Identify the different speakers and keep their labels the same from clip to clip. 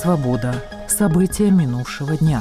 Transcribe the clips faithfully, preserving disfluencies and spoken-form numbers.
Speaker 1: «Свобода». События минувшего дня.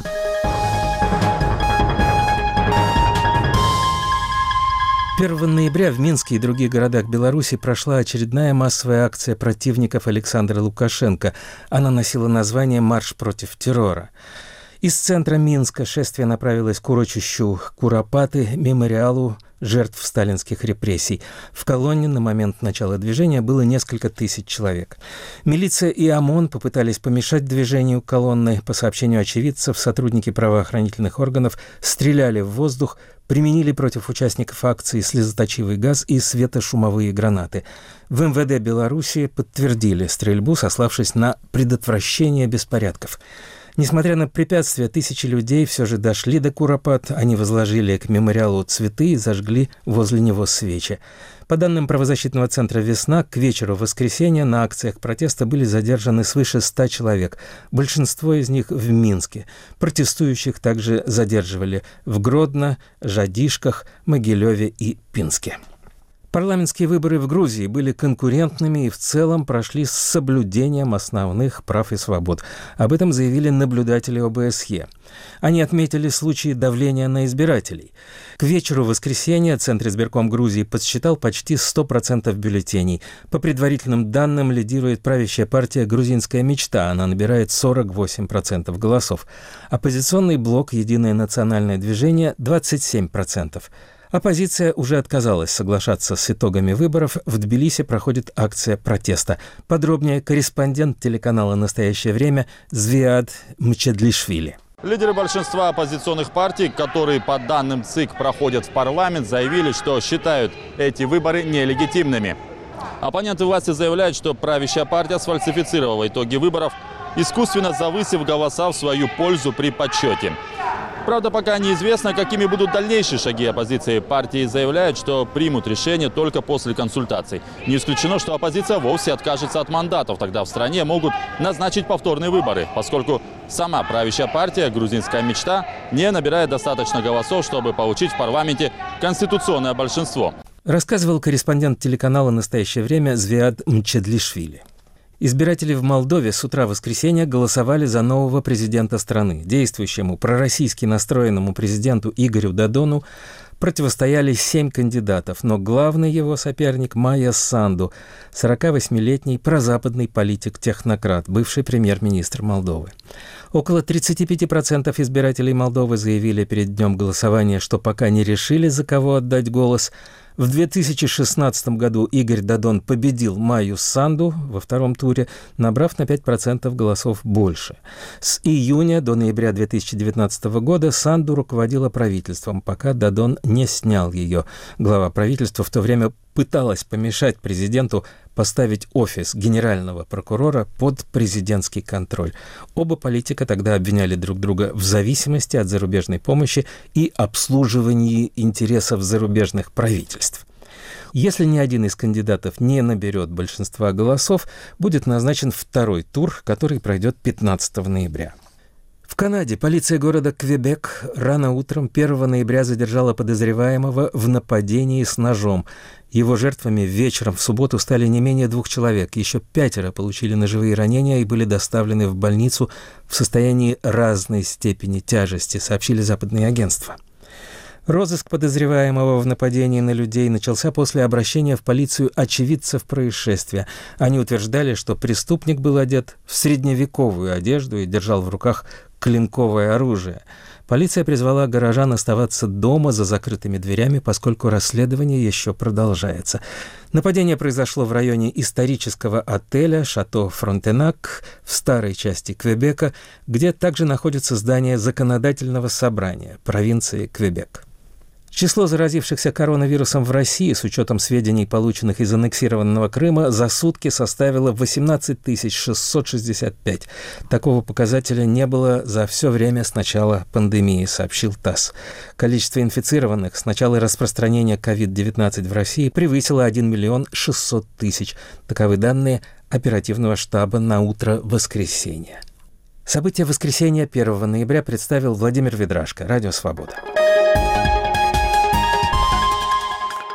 Speaker 2: первого ноября в Минске и других городах Беларуси прошла очередная массовая акция противников Александра Лукашенко. Она носила название «Марш против террора». Из центра Минска шествие направилось к урочищу Куропаты, мемориалу жертв сталинских репрессий. В колонне на момент начала движения было несколько тысяч человек. Милиция и ОМОН попытались помешать движению колонны. По сообщению очевидцев, сотрудники правоохранительных органов стреляли в воздух, применили против участников акции слезоточивый газ и светошумовые гранаты. В эм вэ дэ Беларуси подтвердили стрельбу, сославшись на предотвращение беспорядков. Несмотря на препятствия, тысячи людей все же дошли до Куропат. Они возложили к мемориалу цветы и зажгли возле него свечи. По данным правозащитного центра «Весна», к вечеру воскресенья на акциях протеста были задержаны свыше ста человек. Большинство из них в Минске. Протестующих также задерживали в Гродно, Жадишках, Могилеве и Пинске. Парламентские выборы в Грузии были конкурентными и в целом прошли с соблюдением основных прав и свобод. Об этом заявили наблюдатели о бэ эс е. Они отметили случаи давления на избирателей. К вечеру воскресенья Центризбирком Грузии подсчитал почти сто процентов бюллетеней. По предварительным данным лидирует правящая партия «Грузинская мечта». Она набирает сорок восемь процентов голосов. Оппозиционный блок «Единое национальное движение» – двадцать семь процентов. Оппозиция уже отказалась соглашаться с итогами выборов. В Тбилиси проходит акция протеста. Подробнее корреспондент телеканала «Настоящее время» Звиад Мчедлишвили.
Speaker 3: Лидеры большинства оппозиционных партий, которые по данным ЦИК проходят в парламент, заявили, что считают эти выборы нелегитимными. Оппоненты власти заявляют, что правящая партия сфальсифицировала итоги выборов, искусственно завысив голоса в свою пользу при подсчете. Правда, пока неизвестно, какими будут дальнейшие шаги оппозиции. Партии заявляют, что примут решение только после консультаций. Не исключено, что оппозиция вовсе откажется от мандатов. Тогда в стране могут назначить повторные выборы, поскольку сама правящая партия «Грузинская мечта» не набирает достаточно голосов, чтобы получить в парламенте конституционное большинство.
Speaker 2: Рассказывал корреспондент телеканала «Настоящее время» Звиад Мчедлишвили. Избиратели в Молдове с утра воскресенья голосовали за нового президента страны. Действующему пророссийски настроенному президенту Игорю Додону противостояли семь кандидатов, но главный его соперник Майя Санду, сорокавосьмилетний прозападный политик-технократ, бывший премьер-министр Молдовы. Около тридцать пять процентов избирателей Молдовы заявили перед днем голосования, что пока не решили, за кого отдать голос. В две тысячи шестнадцатом году Игорь Додон победил Майю Санду во втором туре, набрав на пять процентов голосов больше. С июня до ноября две тысячи девятнадцатого года Санду руководила правительством, пока Додон не снял ее. Глава правительства в то время пыталась помешать президенту поставить офис генерального прокурора под президентский контроль. Оба политика тогда обвиняли друг друга в зависимости от зарубежной помощи и обслуживании интересов зарубежных правительств. Если ни один из кандидатов не наберет большинства голосов, будет назначен второй тур, который пройдет пятнадцатого ноября. В Канаде полиция города Квебек рано утром первого ноября задержала подозреваемого в нападении с ножом. Его жертвами вечером в субботу стали не менее двух человек. Еще пятеро получили ножевые ранения и были доставлены в больницу в состоянии разной степени тяжести, сообщили западные агентства. Розыск подозреваемого в нападении на людей начался после обращения в полицию очевидцев происшествия. Они утверждали, что преступник был одет в средневековую одежду и держал в руках клинковое оружие. Полиция призвала горожан оставаться дома за закрытыми дверями, поскольку расследование еще продолжается. Нападение произошло в районе исторического отеля «Шато Фронтенак» в старой части Квебека, где также находится здание законодательного собрания провинции Квебек. Число заразившихся коронавирусом в России, с учетом сведений, полученных из аннексированного Крыма, за сутки составило восемнадцать тысяч шестьсот шестьдесят пять. Такого показателя не было за все время с начала пандемии, сообщил ТАСС. Количество инфицированных с начала распространения ковид девятнадцать в России превысило один миллион шестьсот тысяч. Таковы данные оперативного штаба на утро воскресенья. События воскресенья первого ноября представил Владимир Ведрашко, Радио «Свобода».